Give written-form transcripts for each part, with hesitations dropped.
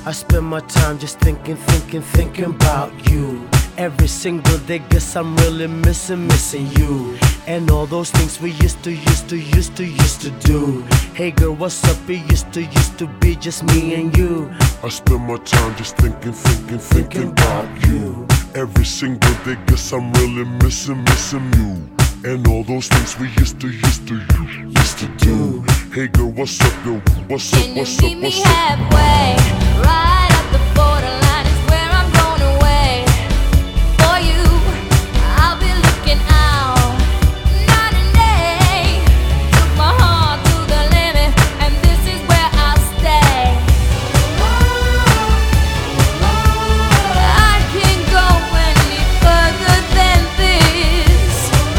I spend my time just thinking about you. Every single day, guess I'm really missing you. And all those things we used to do. Hey girl, what's up? It used to be just me and you. I spend my time just thinking about you. Every single day, guess I'm really missing you. And all those things we used to do. Hey girl, what's up, girl? What's up, Can you what's up, meet me what's up? halfway? Right at the borderline is where I'm going away. For you, I'll be looking out night and day. Took my heart to the limit, and this is where I'll stay. I can't go any further than this.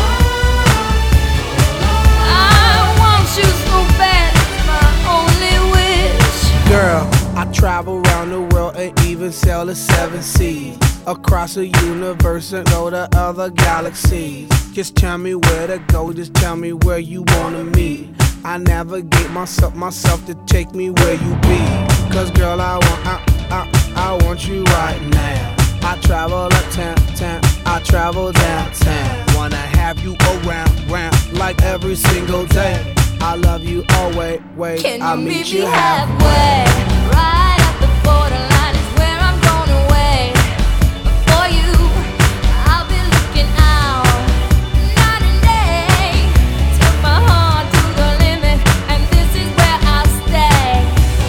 I want you so bad, it's my only wish. Girl, I travel around the world and even sail the 7 seas. Across the universe and go to other galaxies. Just tell me where to go, just tell me where you wanna meet. I navigate myself to take me where you be. Cause girl, I want you right now. I travel uptown, I travel downtown. Wanna have you around like every single day. I love you always, Can I'll you meet meet you me halfway. halfway? Right at the borderline is where I'm going away. For you, I'll be looking out night and day. Took my heart to the limit, and this is where I'll stay.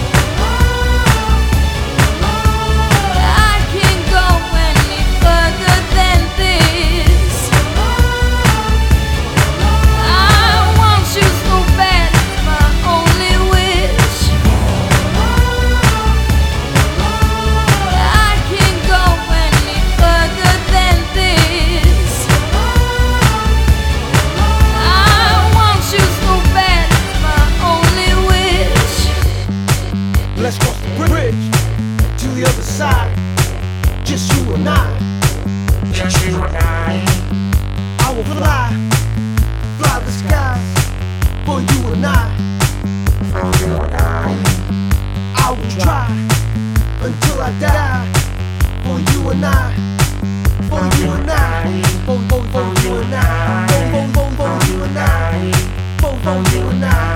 I can't go any further than this. I want you so bad, it's my only wish. I can't go any further than this. I want you so bad, it's my only wish. Let's cross the bridge to the other side. Just you and I. Just you and I will fly the skies for you and I. For you and I will try until I die. For you and I. For you and I. For you and I. For you and I. For you and I.